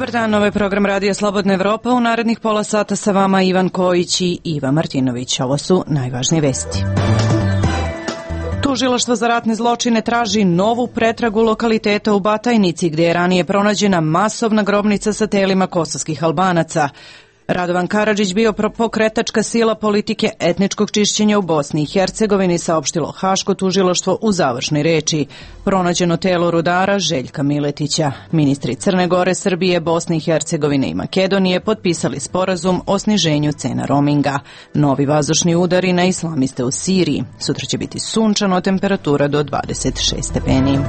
Dobar dan, ovo je program Radija Slobodna Evropa. U narednih pola sata sa vama Ivan Kojić i Iva Martinović. Ovo su najvažnije vesti. Tužilaštvo za ratne zločine traži novu pretragu lokaliteta u Batajnici, gdje je ranije pronađena masovna grobnica sa telima kosovskih Albanaca. Radovan Karadžić bio pokretačka sila politike etničkog čišćenja u Bosni i Hercegovini, saopštilo Haško tužilaštvo u završnoj reči. Pronađeno telo rudara Željka Miletića. Ministri Crne Gore, Srbije, Bosne i Hercegovine i Makedonije potpisali sporazum o sniženju cena roaminga. Novi vazdušni udari na islamiste u Siriji. Sutra će biti sunčano, temperatura do 26 stepeni.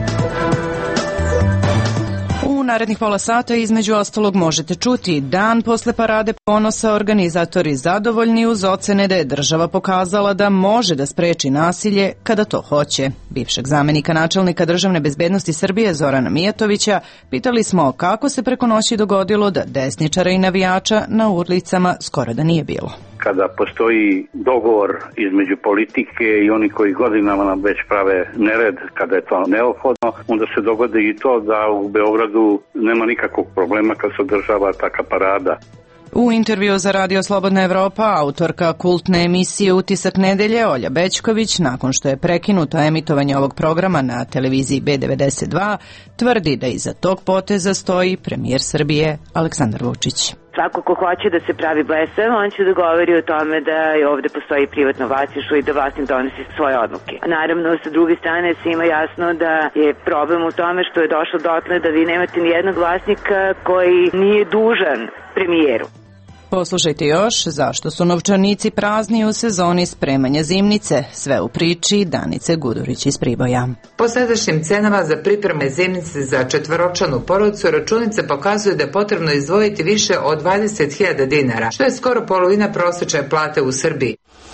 U narednih pola sata između ostalog možete čuti: dan posle Parade ponosa, organizatori zadovoljni uz ocene da je država pokazala da može da spreči nasilje kada to hoće. Bivšeg zamenika načelnika Državne bezbednosti Srbije Zorana Mijatovića pitali smo kako se preko noći dogodilo da desničara i navijača na ulicama skoro da nije bilo. Kada postoji dogovor između politike i oni koji godinama nam već prave nered, kada je to neophodno, onda se dogodi i to da u Beogradu nema nikakvog problema kad se održava taka parada. U intervju za Radio Slobodna Evropa autorka kultne emisije Utisak nedelje Olja Bećković, nakon što je prekinuto emitovanje ovog programa na televiziji B92, tvrdi da iza tog poteza stoji premijer Srbije Aleksandar Vučić. Svako ko hoće da se pravi blesav, on će da govori o tome da ovde postoji privatno vlasništvo i da vlasnik donosi svoje odluke. Naravno, sa druge strane svima jasno da je problem u tome što je došlo dotle da vi nemate ni jednog vlasnika koji nije dužan premijeru. Poslušajte još zašto su novčanici prazni u sezoni spremanja zimnice. Sve u priči Danice Gudurić iz Priboja. Po sadašnjim cenama za pripreme zimnice za četvoročlanu porodicu, računice pokazuju da je potrebno izdvojiti više od 20.000 dinara, što je skoro polovina prosječne plate u Srbiji.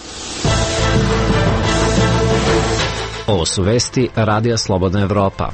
Ovo su vesti Radija Slobodna Evropa.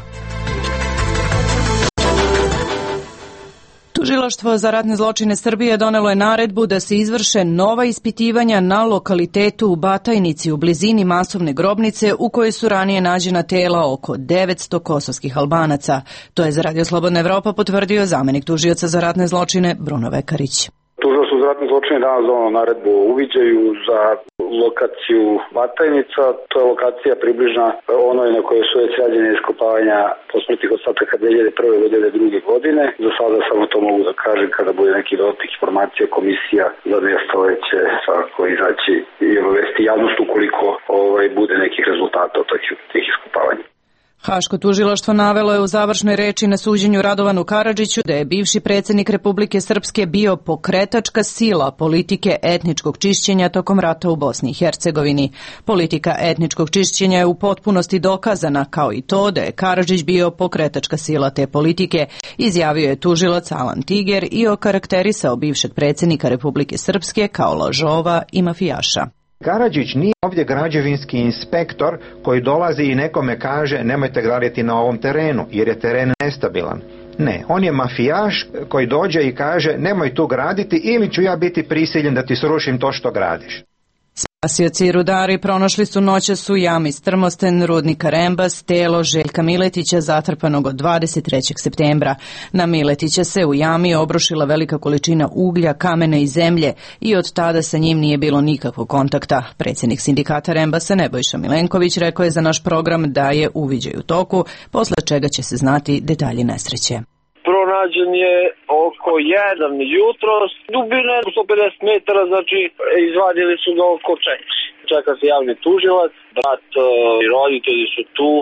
Tužilaštvo za ratne zločine Srbije donelo je naredbu da se izvrše nova ispitivanja na lokalitetu u Batajnici u blizini masovne grobnice u kojoj su ranije nađena tela oko 900 kosovskih Albanaca. To je za Radio Slobodna Evropa potvrdio zamenik tužioca za ratne zločine Bruno Vekarić. Tužilaštvo za ratne zločine danas donelo naredbu o uviđaju za lokaciju Batajnica. To je lokacija približna onoj na kojoj su već rađene iskopavanja posmrtnih ostataka 2001. do 2002. godine. Za sada samo to mogu da kažem, kada bude neki dodatnih informacija, komisija za mjesto će svakako izaći i obavesti javnost ukoliko bude nekih rezultata od tih iskopavanja. Haško tužilaštvo navelo je u završnoj reči na suđenju Radovanu Karadžiću da je bivši predsjednik Republike Srpske bio pokretačka sila politike etničkog čišćenja tokom rata u Bosni i Hercegovini. Politika etničkog čišćenja je u potpunosti dokazana, kao i to da je Karadžić bio pokretačka sila te politike, izjavio je tužilac Alan Tiger i okarakterisao bivšeg predsjednika Republike Srpske kao lažova i mafijaša. Karadžić nije ovdje građevinski inspektor koji dolazi i nekome kaže nemojte graditi na ovom terenu jer je teren nestabilan. Ne, on je mafijaš koji dođe i kaže nemoj tu graditi ili ću ja biti prisiljen da ti srušim to što gradiš. Spasioci i rudari pronašli su noćas u jami Strmosten rudnika Rembas telo Željka Miletića zatrpanog od 23. septembra. Na Miletića se u jami obrušila velika količina uglja, kamena i zemlje i od tada sa njim nije bilo nikakvog kontakta. Predsjednik sindikata Rembasa Nebojša Milenković rekao je za naš program da je uviđaj u toku, posle čega će se znati detalji nesreće. Pronađen je oko 1 jutro, dubine 150 metara, znači izvadili su ga oko 4. Čeka se javni tužilac, brat i roditelji su tu.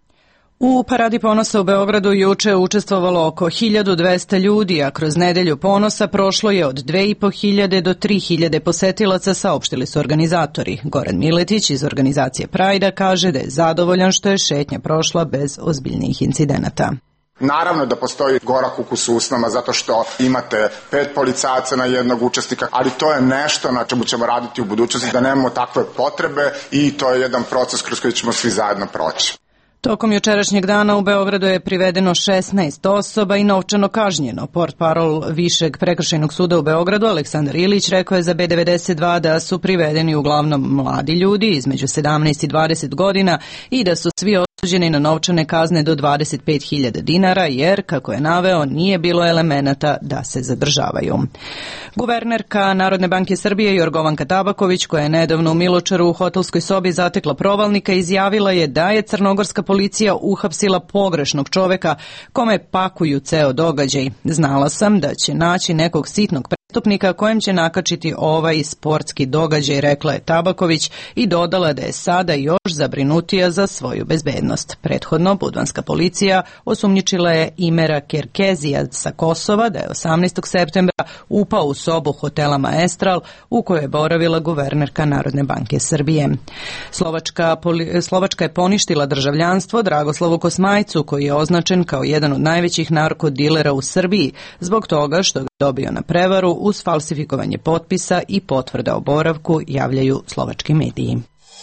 U Paradi ponosa u Beogradu juče učestvovalo oko 1200 ljudi, a kroz nedelju ponosa prošlo je od 2500 do 3000 posetilaca, saopštili su organizatori. Goran Miletić iz organizacije Prajda kaže da je zadovoljan što je šetnja prošla bez ozbiljnijih incidenata. Naravno da postoji gorak ukus u usnama zato što imate 5 policajaca na jednog učesnika, ali to je nešto na čemu ćemo raditi u budućnosti, da nemamo takve potrebe i to je jedan proces kroz koji ćemo svi zajedno proći. Tokom jučerašnjeg dana u Beogradu je privedeno 16 osoba i novčano kažnjeno. Portparol Višeg prekršajnog suda u Beogradu Aleksandar Ilić rekao je za B92 da su privedeni uglavnom mladi ljudi između 17 i 20 godina i da su svi osuđeni na novčane kazne do 25.000 dinara jer, kako je naveo, nije bilo elemenata da se zadržavaju. Guvernerka Narodne banke Srbije Jorgovanka Tabaković, koja je nedavno u Miločaru u hotelskoj sobi zatekla provalnika, izjavila je da je crnogorska policija uhapsila pogrešnog čoveka kome pakuju ceo događaj. Znala sam da će naći nekog sitnog prestupnika kojem će nakačiti ovaj sportski događaj, rekla je Tabaković i dodala da je sada još zabrinutija za svoju bezbednost. Prethodno, budvanska policija osumnjičila je Imera Kerkezija sa Kosova da je 18. septembra upao u sobu hotela Maestral u kojoj je boravila guvernerka Narodne banke Srbije. Slovačka je poništila državljanstvo Dragoslavu Kosmajcu, koji je označen kao jedan od najvećih narkodilera u Srbiji zbog toga što ga dobio na prevaru uz falsifikovanje potpisa i potvrda o boravku, javljaju slovački mediji.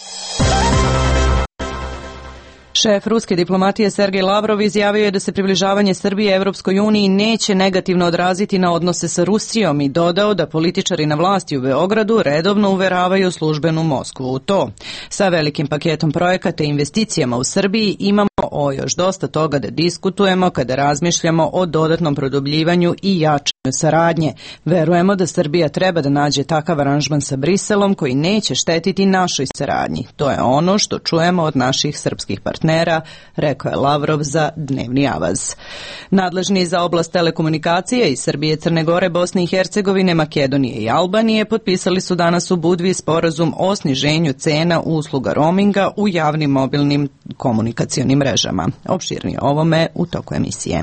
Šef ruske diplomatije Sergej Lavrov izjavio je da se približavanje Srbije Evropskoj uniji neće negativno odraziti na odnose sa Rusijom i dodao da političari na vlasti u Beogradu redovno uveravaju službenu Moskvu u to. Sa velikim paketom projekata i investicijama u Srbiji imamo još dosta toga da diskutujemo kada razmišljamo o dodatnom produbljivanju i jačanju saradnje. Verujemo da Srbija treba da nađe takav aranžman sa Briselom koji neće štetiti našoj saradnji. To je ono što čujemo od naših srpskih partnera, rekao je Lavrov za Dnevni avaz. Nadležni za oblast telekomunikacije iz Srbije, Crne Gore, Bosne i Hercegovine, Makedonije i Albanije potpisali su danas u Budvi sporazum o sniženju cena usluga roaminga u javnim mobilnim komunikacionim mrežama. Opširnije ovome u toku emisije.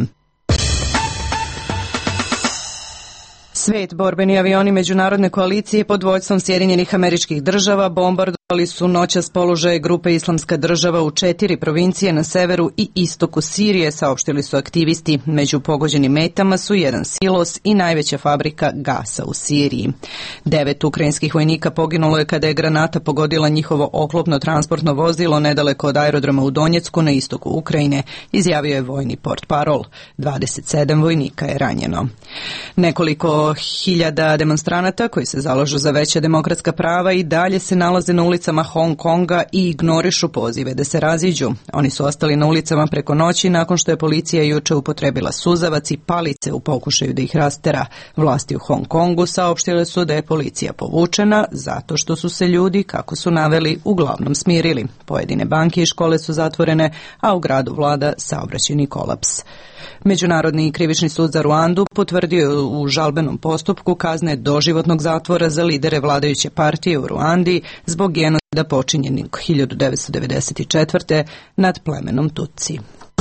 Svet, borbeni avioni međunarodne koalicije pod vođstvom Sjedinjenih Američkih Država bombardovali su noćas položaje grupe Islamska država u 4 provincije na severu i istoku Sirije, saopštili su aktivisti. Među pogođenim metama su jedan silos i najveća fabrika gasa u Siriji. 9 ukrajinskih vojnika poginulo je kada je granata pogodila njihovo oklopno transportno vozilo nedaleko od aerodroma u Donjecku na istoku Ukrajine, izjavio je vojni portparol. 27 vojnika je ranjeno. Nekoliko hiljada demonstranata koji se zalažu za veća demokratska prava i dalje se nalaze na ulicama Hong Konga i ignorišu pozive da se raziđu. Oni su ostali na ulicama preko noći nakon što je policija juče upotrebila suzavac i palice u pokušaju da ih rastera. Vlasti u Hong Kongu saopštile su da je policija povučena zato što su se ljudi, kako su naveli, uglavnom smirili. Pojedine banke i škole su zatvorene, a u gradu vlada saobraćajni kolaps. Međunarodni krivični sud za Ruandu potvrdio u žalbenom postupku kazne doživotnog zatvora za lidere vladajuće partije u Ruandi zbog genocida počinjenog 1994. nad plemenom Tutsi.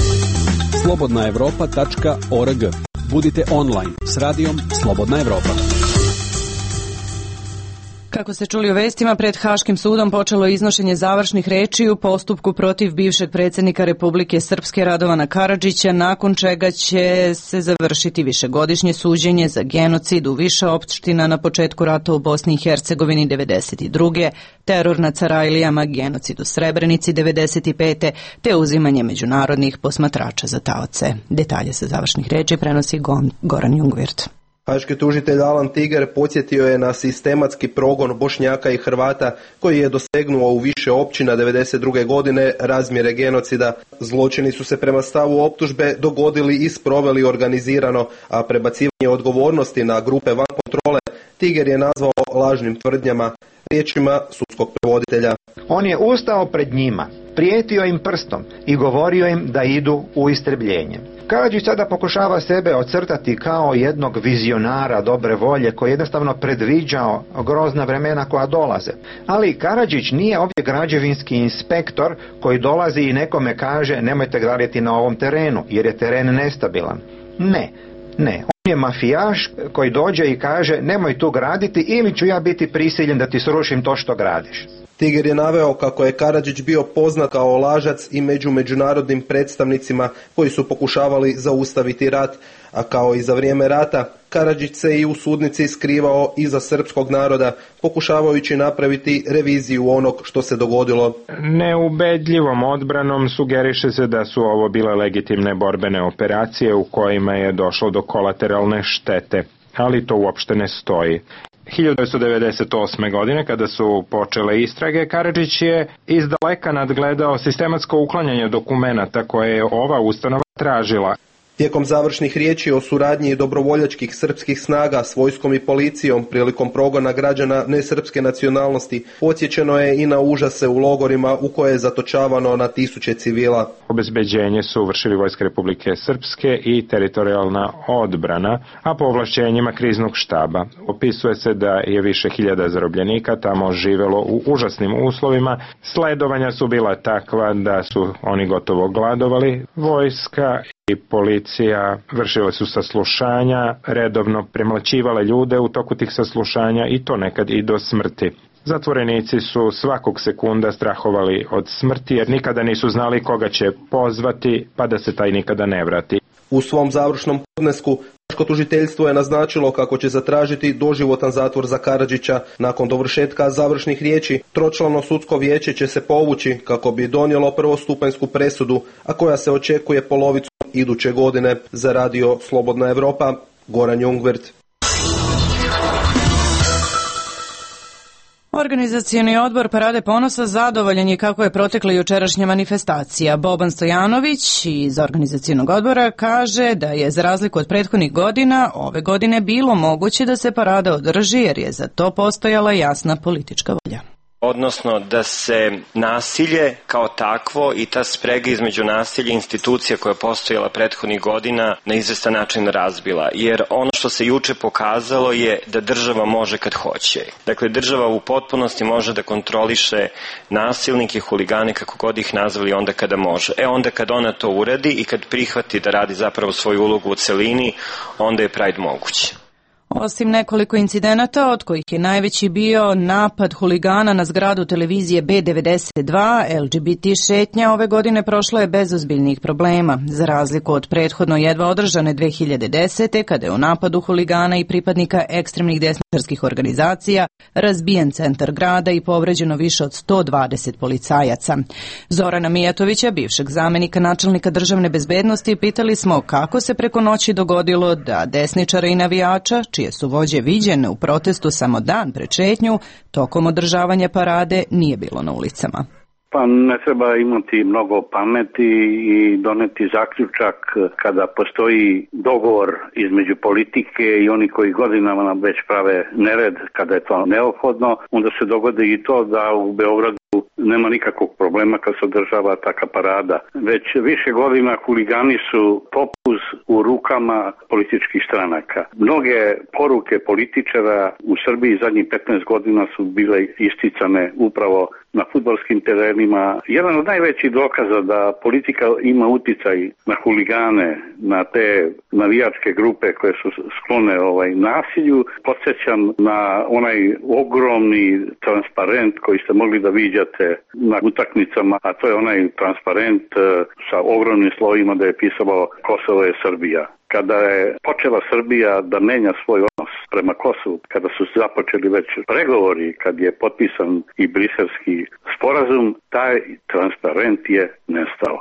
slobodnaevropa.org. Budite online s radijom Slobodna Evropa. Kako ste čuli u vestima, pred Haškim sudom počelo je iznošenje završnih reči u postupku protiv bivšeg predsjednika Republike Srpske Radovana Karadžića, nakon čega će se završiti višegodišnje suđenje za genocid u više opština na početku rata u Bosni i Hercegovini 1992. teror na Carajlijama, genocid u Srebrenici 1995. te uzimanje međunarodnih posmatrača za taoce. Detalje sa završnih reči prenosi Goran Jungwirth. Haški tužitelj Alan Tiger podsjetio je na sistematski progon Bošnjaka i Hrvata koji je dosegnuo u više općina 1992. godine razmjere genocida. Zločini su se prema stavu optužbe dogodili i sproveli organizirano, a prebacivanje odgovornosti na grupe van kontrole Tiger je nazvao lažnim tvrdnjama, riječima sudskog prevoditelja. On je ustao pred njima, prijetio im prstom i govorio im da idu u istrebljenje. Karadžić sada pokušava sebe ocrtati kao jednog vizionara dobre volje koji je jednostavno predviđao grozna vremena koja dolaze. Ali Karadžić nije ovdje građevinski inspektor koji dolazi i nekome kaže nemojte graditi na ovom terenu jer je teren nestabilan. Ne. On je mafijaš koji dođe i kaže nemoj tu graditi ili ću ja biti prisiljen da ti srušim to što gradiš. Tiger je naveo kako je Karadžić bio poznat kao lažac i među međunarodnim predstavnicima koji su pokušavali zaustaviti rat, a kao i za vrijeme rata, Karadžić se i u sudnici skrivao iza srpskog naroda, pokušavajući napraviti reviziju onog što se dogodilo. Neubedljivom odbranom sugeriše se da su ovo bile legitimne borbene operacije u kojima je došlo do kolateralne štete, ali to uopšte ne stoji. 1998. godine, kada su počele istrage, Karadžić je izdaleka nadgledao sistematsko uklanjanje dokumenata koje je ova ustanova tražila. Tijekom završnih riječi o suradnji i dobrovoljačkih srpskih snaga s vojskom i policijom prilikom progona građana nesrpske nacionalnosti, podsjećeno je i na užase u logorima u koje je zatočavano na tisuće civila. Obezbeđenje su vršili Vojska Republike Srpske i teritorijalna odbrana, a po ovlašćenjima kriznog štaba. Opisuje se da je više hiljada zarobljenika tamo živelo u užasnim uslovima. Sledovanja su bila takva da su oni gotovo gladovali. Vojska i policija vršile su saslušanja, redovno premlaćivale ljude u toku tih saslušanja i to nekad i do smrti. Zatvorenici su svakog sekunda strahovali od smrti jer nikada nisu znali koga će pozvati pa da se taj nikada ne vrati. U svom završnom podnesku Haško tužiteljstvo je naznačilo kako će zatražiti doživotan zatvor za Karadžića. Nakon dovršetka završnih riječi, tročlano sudsko vijeće će se povući kako bi donijelo prvostupanjsku presudu, a koja se očekuje polovicom iduće godine. Za radio Slobodna Evropa, Goran Jungwirth. Organizacioni odbor Parade ponosa zadovoljan je kako je protekla jučerašnja manifestacija. Boban Stojanović iz organizacionog odbora kaže da je za razliku od prethodnih godina ove godine bilo moguće da se parada održi jer je za to postojala jasna politička volja. Odnosno da se nasilje kao takvo i ta sprega između nasilja i institucija koja je postojala prethodnih godina na izvestan način razbila. Jer ono što se juče pokazalo je da država može kad hoće. Dakle, država u potpunosti može da kontroliše nasilnike, huligane, kako god ih nazvali, onda kada može. Onda kad ona to uradi i kad prihvati da radi zapravo svoju ulogu u celini, onda je Pride moguće. Osim nekoliko incidenata, od kojih je najveći bio napad huligana na zgradu televizije B92, LGBT šetnja ove godine prošla je bez ozbiljnih problema. Za razliku od prethodno jedva održane 2010. kada je u napadu huligana i pripadnika ekstremnih desničarskih organizacija razbijen centar grada i povređeno više od 120 policajaca. Zorana Mijatovića, bivšeg zamenika načelnika državne bezbednosti, pitali smo kako se preko noći dogodilo da desničara i navijača, čije su vođe viđene u protestu samo dan pred šetnju, tokom održavanja parade nije bilo na ulicama. Pa ne treba imati mnogo pameti i doneti zaključak kada postoji dogovor između politike i oni koji godinama nam već prave nered kada je to neophodno, onda se dogodi i to da u Beogradu nema nikakvog problema kad se održava taka parada. Već više godina huligani su popuz u rukama političkih stranaka. Mnoge poruke političara u Srbiji zadnjih 15 godina su bile isticane upravo na fudbalskim terenima. Jedan od najvećih dokaza da politika ima uticaj na huligane, na te navijačke grupe koje su sklone nasilju, podsjećam na onaj ogromni transparent koji ste mogli da viđate na utakmicama, a to je onaj transparent sa ogromnim slovima da je pisalo Kosovo je Srbija. Kada je počela Srbija da menja svoj odnos prema Kosovu, kada su započeli već pregovori, kad je potpisan i briselski sporazum, taj transparent je nestao.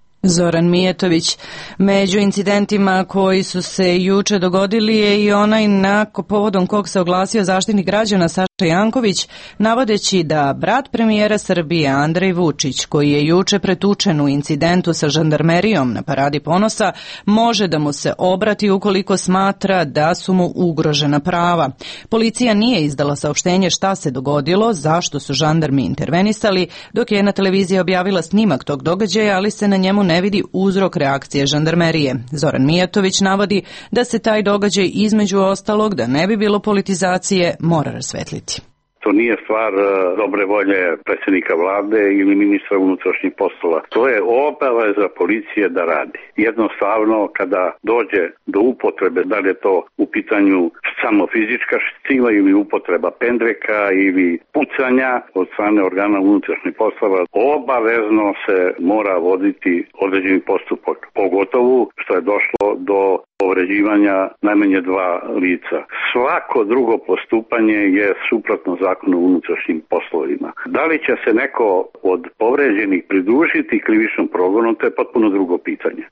Zoran Mijetović. Među incidentima koji su se juče dogodili je i onaj povodom kog se oglasio Zaštitnik građana Saša Janković, navodeći da brat premijera Srbije Andrej Vučić, koji je juče pretučen u incidentu sa žandarmerijom na Paradi ponosa, može da mu se obrati ukoliko smatra da su mu ugrožena prava. Policija nije izdala saopštenje šta se dogodilo, zašto su žandarmi intervenisali, dok je na televiziji objavila snimak tog događaja, ali se na njemu ne vidi uzrok reakcije žandarmerije. Zoran Mijatović navodi da se taj događaj između ostalog, da ne bi bilo politizacije, mora rasvetliti. To nije stvar dobre volje predsjednika vlade ili ministra unutrašnjih poslova. To je obaveza policije da radi. Jednostavno, kada dođe do upotrebe, da li je to u pitanju samo fizička sila ili upotreba pendreka ili pucanja od strane organa unutrašnjih poslova, obavezno se mora voditi određeni postupak. Pogotovo što je došlo do povređivanja najmanje 2 lica. Svako drugo postupanje je suprotno zakonu o unutrašnjim poslovima. Da li će se neko od povređenih pridružiti krivičnom progonu, to je potpuno drugo pitanje.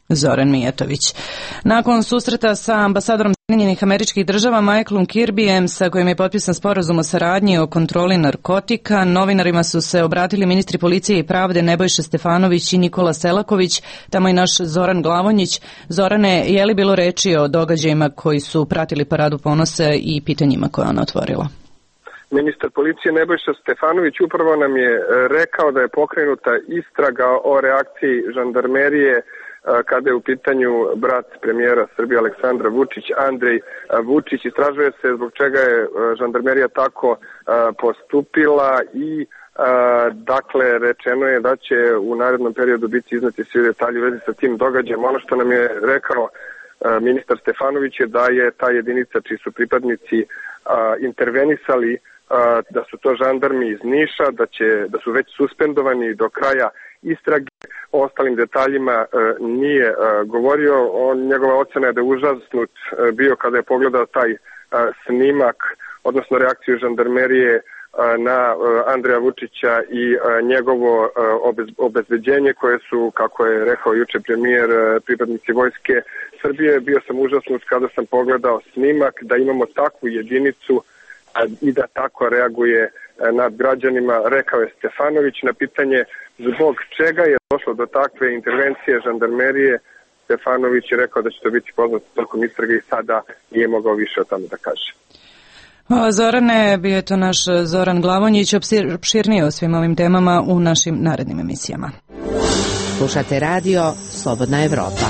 Zoran Mijatović. Nakon susreta sa ambasadorom Sjedinjenih Američkih Država Michaelom Kirbyjem, sa kojim je potpisan sporazum o saradnji o kontroli narkotika, novinarima su se obratili ministri policije i pravde Nebojša Stefanović i Nikola Selaković, tamo i naš Zoran Glavonjić. Zorane, je li bilo reči o događajima koji su pratili Paradu ponosa i pitanjima koje ona otvorila? Ministar policije Nebojša Stefanović upravo nam je rekao da je pokrenuta istraga o reakciji žandarmerije kada je u pitanju brat premijera Srbije Aleksandra Vučić, Andrej Vučić. Istražuje se zbog čega je žandarmerija tako postupila i dakle rečeno je da će u narednom periodu biti izneti svi detalji u vezi sa tim događajem. Ono što nam je rekao ministar Stefanović je da je ta jedinica čiji su pripadnici intervenisali, da su to žandarmi iz Niša, da su već suspendovani do kraja istrage. O ostalim detaljima nije govorio. Njegova ocena je da je užasnut bio kada je pogledao taj snimak, odnosno reakciju žandarmerije na Andreja Vučića i njegovo obezbeđenje koje su, kako je rekao juče premijer, pripadnici Vojske Srbije. Bio sam užasnut kada sam pogledao snimak, da imamo takvu jedinicu i da tako reaguje nad građanima, rekao je Stefanović. Na pitanje zbog čega je došlo do takve intervencije žandarmerije, Stefanović je rekao da će to biti poznato tokom istrage i sada nije mogao više o tome da kaže. Hvala Zorane, bio je to naš Zoran Glavonjić, opširnije o svim ovim temama u našim narednim emisijama. Slušate radio Slobodna Evropa.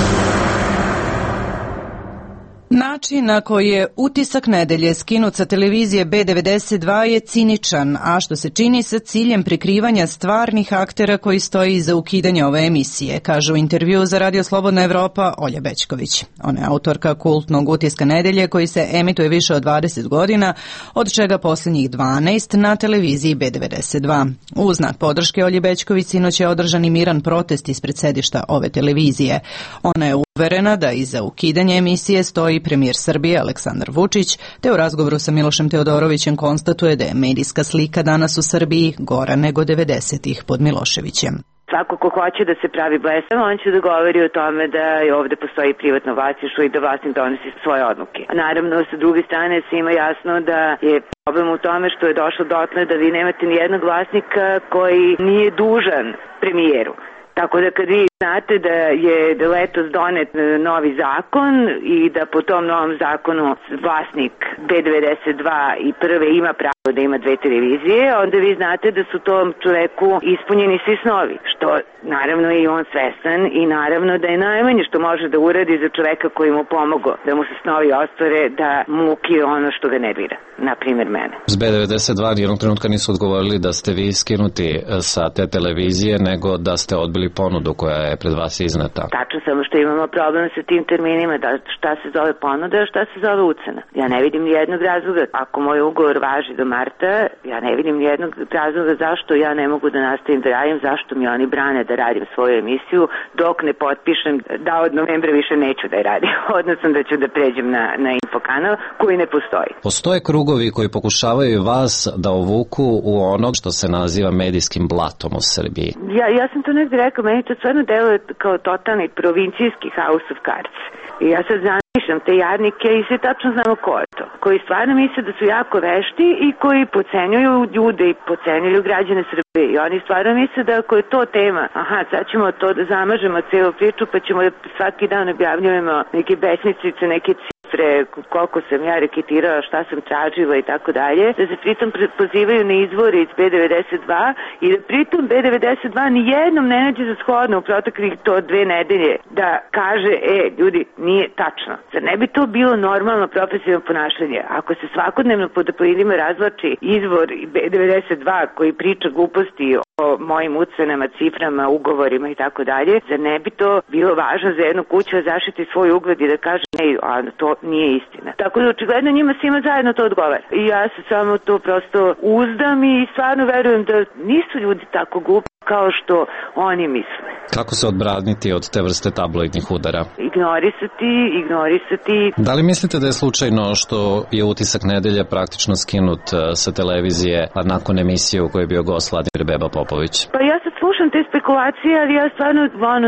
Način na koji je Utisak nedelje skinut sa televizije B92 je ciničan, a što se čini sa ciljem prikrivanja stvarnih aktera koji stoji iza ukidanja ove emisije, kaže u intervju za Radio Slobodna Evropa Olja Bećković. Ona je autorka kultnog Utiska nedelje koji se emituje više od 20 godina, od čega posljednjih 12 na televiziji B92. U znak podrške Olji Bećković sinoć je održan i miran protest ispred sedišta ove televizije. Ona je uverena da iza ukidanja emisije stoji premijer Srbije Aleksandar Vučić, te u razgovoru sa Milošem Teodorovićem konstatuje da je medijska slika danas u Srbiji gora nego 90-ih pod Miloševićem. Svako ko hoće da se pravi blesav, on će da govori o tome da ovde postoji privatno vlasništvo i da vlasnik donosi svoje odluke. A naravno, sa druge strane, svima jasno da je problem u tome što je došlo dotle da vi nemate ni jednog vlasnika koji nije dužan premijeru. Tako da kad vi znate da je letos donet novi zakon i da po tom novom zakonu vlasnik B92 i prve ima pravo da ima dve televizije, onda vi znate da su tom čoveku ispunjeni svi snovi, što naravno je i on svestan i naravno da je najmanje što može da uradi za čoveka koji mu pomogao da mu se snovi ostvare, da mu ukije ono što ga nervira, na primjer mene. S B92 jednog trenutka nisu odgovorili da ste vi skinuti sa te televizije, nego da ste odbili ponudu koja je pred vas izneta. Tačno, samo što imamo problem sa tim terminima, da šta se zove ponuda, a šta se zove ucena. Ja ne vidim nijednog razloga, ako moj ugovor važi do marta, ja ne vidim nijednog razloga zašto ja ne mogu da nastavim da radim, zašto mi oni brane da radim svoju emisiju, dok ne potpišem da od novembra više neću da je radim, odnosno da ću da pređem na info kanal koji ne postoji. Postoje krugovi koji pokušavaju vas da uvuku u ono što se naziva medijskim blatom u Srbiji. Ja sam to negdje rekao, meni to stvarno deluje kao totalni provincijski House of Cards. I ja sad zamišljam te jadnike i svi tačno znamo ko je to. Koji stvarno misle da su jako vešti i koji pocenjuju ljude i pocenjuju građane Srbije. I oni stvarno misle da ako je to tema, sad ćemo to da zamažemo celu priču pa ćemo da svaki dan objavljujemo neke besmislice, neke cifre, koliko sam ja reketirala, šta sam tražila i tako dalje, da se pritom pozivaju na izvore iz B92 i da pritom B92 nijednom ne nađe za shodno u proteklih to 2 nedelje da kaže, ljudi, nije tačno. Zar ne bi to bilo normalno profesionalno ponašanje? Ako se svakodnevno pod apelima razvlači izvor B92 koji priča gluposti o mojim ucenama, ciframa, ugovorima i tako dalje, zar ne bi to bilo važno za jednu kuću da zaštiti svoj ugled i da kaže, a to nije istina. Tako da očigledno njima svima zajedno to odgovara. I ja se samo to prosto uzdam i stvarno verujem da nisu ljudi tako glupi kao što oni misle. Kako se odbraniti od te vrste tabloidnih udara? Ignorisati. Da li mislite da je slučajno što je Utisak nedelje praktično skinut sa televizije nakon emisije u kojoj je bio gost Vladimir Beba Popović? Pa ja sad slušam te spekulacije spekulacije, ali ja stvarno,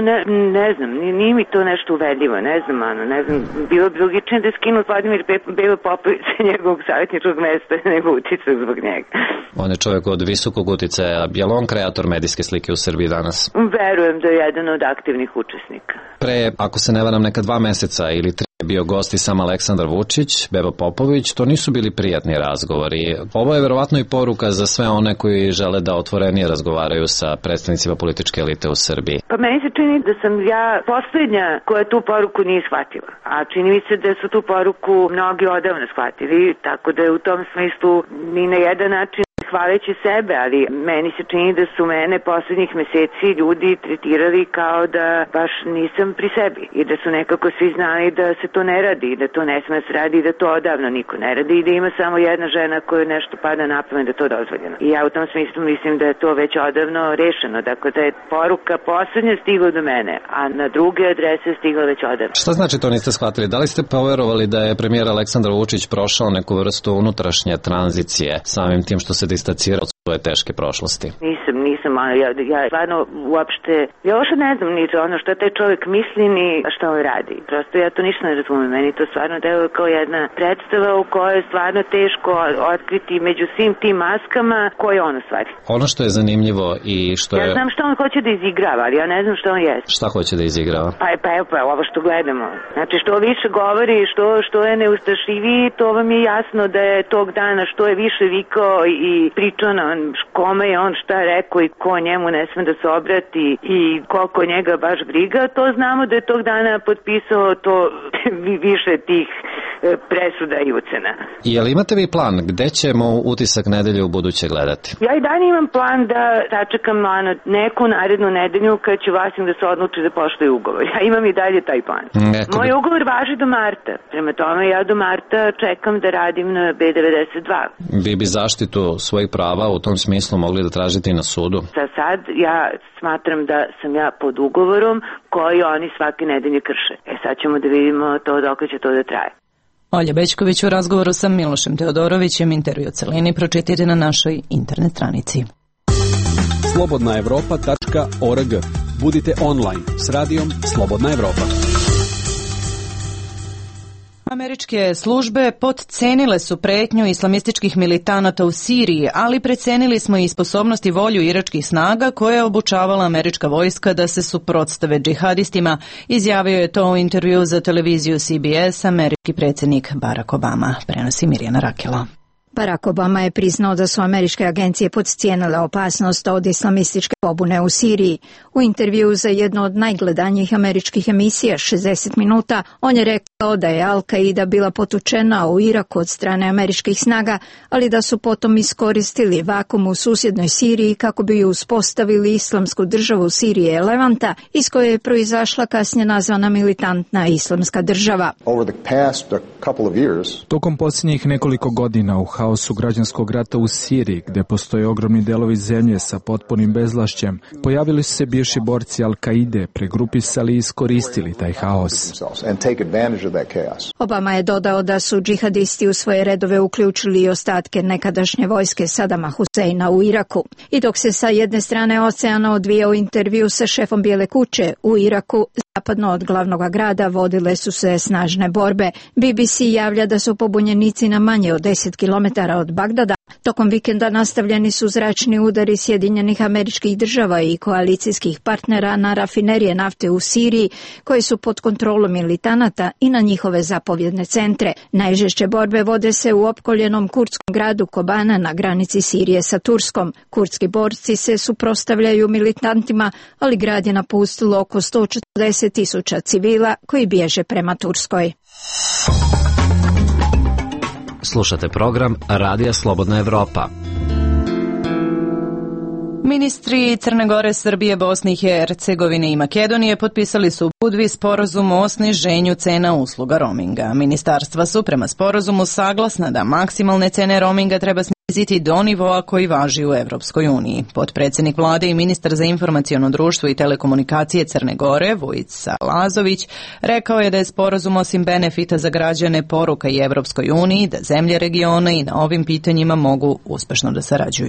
ne znam, nije mi to nešto uvedljivo, ne znam, bilo bi logično da je skinuo Vladimir Belo Popović sa njegovog savjetničkog mesta, nego utisak zbog njega. On je čovjek od visokog uticaja. Je li on kreator medijske slike u Srbiji danas? Verujem da je jedan od aktivnih učesnika. Pre, ako se ne varam, neka 2 meseca ili 3 je bio gost i sam Aleksandar Vučić, Beba Popović, to nisu bili prijatni razgovori. Ovo je verovatno i poruka za sve one koji žele da otvorenije razgovaraju sa predstavnicima političke elite u Srbiji. Pa meni se čini da sam ja posljednja koja tu poruku nije shvatila, a čini mi se da su tu poruku mnogi odavno shvatili, tako da je u tom smislu ni na jedan način hvaleći sebe, ali meni se čini da su mene poslednjih meseci ljudi tretirali kao da baš nisam pri sebi i da su nekako svi znali da se to ne radi, da to ne sme se radi i da to odavno niko ne radi i da ima samo jedna žena koju nešto pada na pamet da je to dozvoljeno. I ja u tom smislu mislim da je to već odavno rešeno, dakle da je poruka poslednja stigla do mene, a na druge adrese stigla već odavno. Šta znači to niste shvatili? Da li ste poverovali da je premijer Aleksandar Vučić prošao neku vrstu unutrašnje tranzicije samim tim što se distancirao od svoje teške prošlosti? Nisam, ja stvarno uopšte, ja uopšte ne znam ni ono što taj čovjek misli ni što on radi. Prosto ja to ništa ne razumem, meni to stvarno deluje kao jedna predstava u kojoj je stvarno teško otkriti među svim tim maskama ko je on u stvari. Ono što je zanimljivo i što je... Ja znam što on hoće da izigrava, ali ja ne znam što on jeste. Šta hoće da izigrava? Pa ovo što gledamo. Znači što više govori, što je neustrašiviji, to vam je jasno da je tog dana što je više vikao i pričao na kome je on šta rekao i ko njemu ne sme da se obrati i koliko njega baš briga, to znamo da je tog dana potpisao to više tih presuda i ucena. Jel imate vi plan gde ćemo Utisak nedelje u buduće gledati? Ja i dalje imam plan da sačekam neku narednu nedelju kad će Vasim da se odluči da poštuje ugovor. Ja imam i dalje taj plan. Moj ugovor važi do marta. Prema tome ja do marta čekam da radim na B92. Vi bi zaštitu svojih prava u tom smislu mogli da tražite i na sudu? Sad ja smatram da sam ja pod ugovorom koji oni svake nedelje krše. Sad ćemo da vidimo to dok će to da traje. Olja Bećković u razgovoru sa Milošem Teodorovićem, intervju u celini pročitajte na našoj internet stranici. slobodnaevropa.org. Budite online s radijom Slobodna Evropa. Američke službe podcenile su pretnju islamističkih militanata u Siriji, ali precenili smo i sposobnost i volju iračkih snaga koje je obučavala američka vojska da se suprotstave džihadistima. Izjavio je to u intervju za televiziju CBS američki predsjednik Barack Obama, prenosi Mirjana Rakela. Barack Obama je priznao da su američke agencije podcijenile opasnost od islamističke pobune u Siriji. U intervju za jednu od najgledanijih američkih emisija 60 minuta, on je rekao da je Al-Qaida bila potučena u Iraku od strane američkih snaga, ali da su potom iskoristili vakum u susjednoj Siriji kako bi uspostavili islamsku državu Sirije Levanta, iz koje je proizašla kasnije nazvana militantna islamska država. Tokom posljednjih nekoliko godina u haosu građanskog rata u Siriji, gde postoje ogromni delovi zemlje sa potpunim bezvlašćem, pojavili su se bivši borci Al-Qaide, pregrupisali i iskoristili taj haos. Obama je dodao da su džihadisti u svoje redove uključili i ostatke nekadašnje vojske Sadama Huseina u Iraku. I dok se sa jedne strane oceana odvijao intervju sa šefom Bijele kuće u Iraku, zapadno od glavnog grada vodile su se snažne borbe. BBC javlja da su pobunjenici na manje od 10 km od Bagdada. Tokom vikenda nastavljeni su zračni udari Sjedinjenih Američkih Država i koalicijskih partnera na rafinerije nafte u Siriji, koje su pod kontrolom militanata, i na njihove zapovjedne centre. Najžešće borbe vode se u opkoljenom kurdskom gradu Kobana na granici Sirije sa Turskom. Kurdski borci se suprotstavljaju militantima, ali grad je napustilo oko 140.000 civila koji bježe prema Turskoj. Slušate program Radija Slobodna Evropa. Ministri Crne Gore, Srbije, Bosne i Hercegovine i Makedonije potpisali su u Budvi sporazum o sniženju cena usluga roaminga. Ministarstva su prema sporazumu saglasna da maksimalne cene roaminga treba sniziti do nivoa koji važi u Evropskoj uniji. Potpredsjednik vlade i ministar za informaciono društvo i telekomunikacije Crne Gore, Vujica Lazović, rekao je da je sporazum osim benefita za građane poruka i Evropskoj uniji da zemlje regiona i na ovim pitanjima mogu uspešno da sarađuju.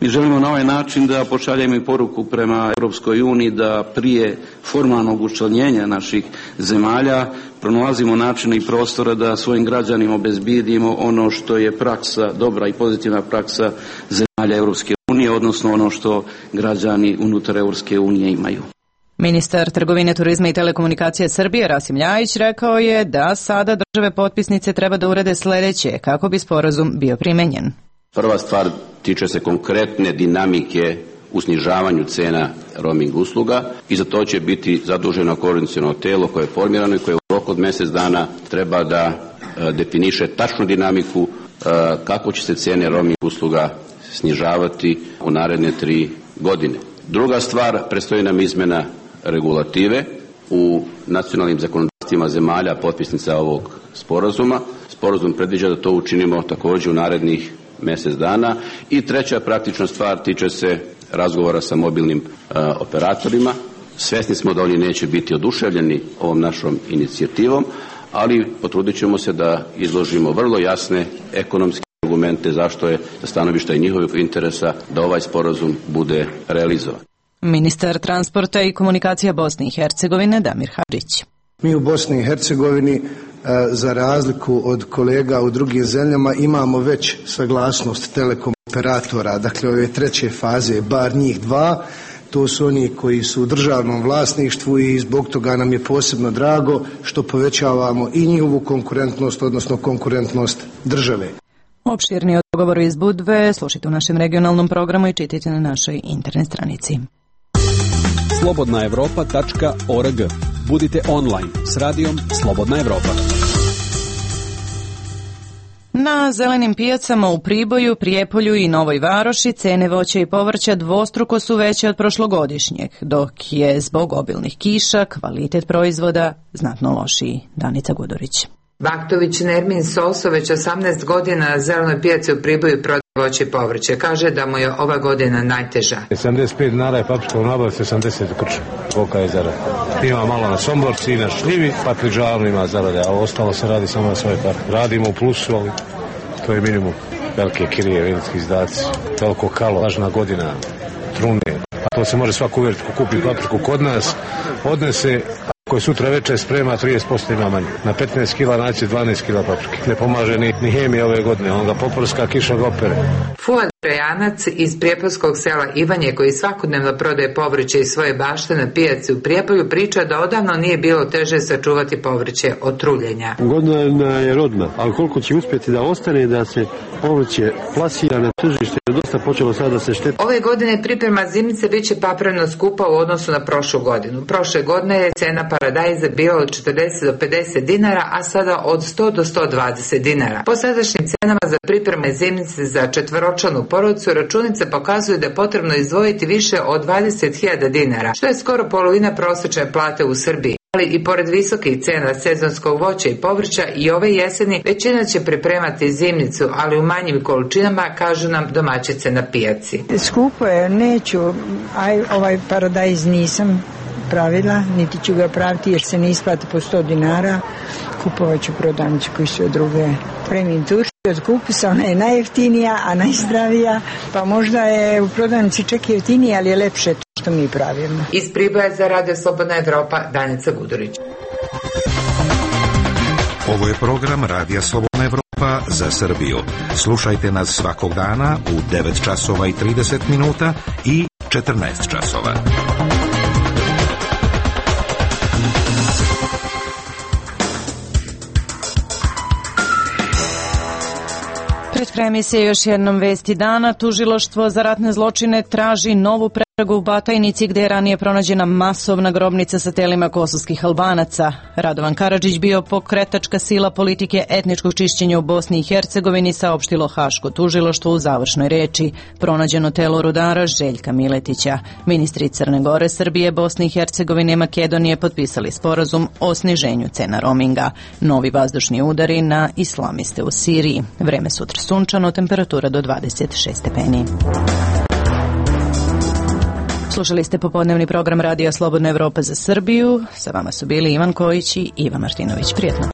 Mi želimo na ovaj način da pošaljemo i poruku prema Europskoj uniji da prije formalnog učlanjenja naših zemalja pronalazimo načine i prostora da svojim građanima obezbijedimo ono što je praksa, dobra i pozitivna praksa zemalja Europske unije, odnosno ono što građani unutar Europske unije imaju. Ministar trgovine, turizma i telekomunikacije Srbije Rasim Ljajić rekao je da sada države potpisnice treba da urede sledeće kako bi sporazum bio primenjen. Prva stvar tiče se konkretne dinamike u snižavanju cena roaming usluga i za to će biti zaduženo koordinaciono telo koje je formirano i koje u roku od mjesec dana treba da definiše tačnu dinamiku kako će se cene roaming usluga snižavati u naredne 3 godine. Druga stvar, predstoji nam izmena regulative u nacionalnim zakonodavstvima zemalja potpisnica ovog sporazuma. Sporazum predviđa da to učinimo također u narednih mjesec dana. I treća praktična stvar tiče se razgovora sa mobilnim operatorima. Svjesni smo da oni neće biti oduševljeni ovom našom inicijativom, ali potrudit ćemo se da izložimo vrlo jasne ekonomske argumente zašto je sa stanovišta i njihovih interesa da ovaj sporazum bude realizovan. Ministar transporta i komunikacija Bosne i Hercegovine Damir Hadžić. Mi u Bosni i Hercegovini, za razliku od kolega u drugim zemljama, imamo već saglasnost telekom operatora, dakle ove treće faze, bar njih 2, to su oni koji su u državnom vlasništvu i zbog toga nam je posebno drago što povećavamo i njihovu konkurentnost, odnosno konkurentnost države. Opširni odgovor iz Budve slušajte u našem regionalnom programu i čitajte na našoj internet stranici. slobodnaevropa.org. Budite online s radijom Slobodna Evropa. Na zelenim pijacama u Priboju, Prijepolju i Novoj Varoši cene voća i povrća dvostruko su veće od prošlogodišnjeg, dok je zbog obilnih kiša kvalitet proizvoda znatno lošiji. Danica Gudurić. Vaktović Nermin Soso već 18 godina na zelenoj pijaci u Priboju prodaje voće i povrće. Kaže da mu je ova godina najteža. 75 dinara je paprika u nabavci, 80 u kršu. Kolika je zarada? Ima malo na somborci i na šljivi, papriđalno ima zarade, a ostalo se radi samo na svoje pare. Radimo u plusu, ali to je minimum. Velike kirije, veliki izdaci, veliko kalo, važna godina, trune. A to se može svako uvjeriti ko kupi papriku kod nas, odnese, koji sutra večer sprema 30% ima manje. Na 15 kila naći 12 kila paprike. Ne pomaže ni hemija ove godine, on ga poprska, kiša ga opere. Fuad Trojanac iz Prijepolskog sela Ivanje, koji svakodnevno prodaje povrće iz svoje bašte na pijaci u Prijepolju, priča da odavno nije bilo teže sačuvati povrće od truljenja. Godina je rodna, ali koliko će uspjeti da ostane da se povrće plasira na tržište, je dosta počelo sada da se šteti. Ove godine priprema zimnice bit će papreno skupa u odnosu na prošlu godinu. Prošle godine je cena paradajza bila od 40 do 50 dinara, a sada od 100 do 120 dinara. Po sadašnjim cenama za pripreme zimnice za četvoročlanu porodicu računice pokazuju da je potrebno izdvojiti više od 20.000 dinara, što je skoro polovina prosječne plate u Srbiji. Ali i pored visokih cena sezonskog voća i povrća i ove jeseni većina će pripremati zimnicu, ali u manjim količinama, kažu nam domaćice na pijaci. Skupo je, neću, ovaj paradajz nisam pravila, niti ću ga praviti jer se ne isplati po 100 dinara, kupovat ću prodavnicu koji su druge. Premijem turski od kupusa, ona je najjeftinija, a najzdravija, pa možda je u prodavnici čak i jeftinija, ali je lepše to što mi pravimo. Iz Priboja za Radio Slobodna Evropa, Danica Gudurić. Ovo je program Radija Slobodna Evropa za Srbiju. Slušajte nas svakog dana u 9 časova i 30 minuta i 14 časova. Pred kraj emisije još jednom vesti dana. Tužilaštvo za ratne zločine traži novu pretragu u Batajnici gde je ranije pronađena masovna grobnica sa telima kosovskih Albanaca. Radovan Karadžić bio pokretačka sila politike etničkog čišćenja u Bosni i Hercegovini, saopštilo Haško tužilaštvo u završnoj reči. Pronađeno telo rudara Željka Miletića. Ministri Crne Gore, Srbije, Bosne i Hercegovine i Makedonije potpisali sporazum o sniženju cena roaminga. Novi vazdušni udari na islamiste u Siriji. Vreme sutra sunčano, temperatura do 26 stepeni. Slušali ste popodnevni program Radija Slobodna Evropa za Srbiju. Sa vama su bili Ivan Kojić i Iva Martinović. Prijetno.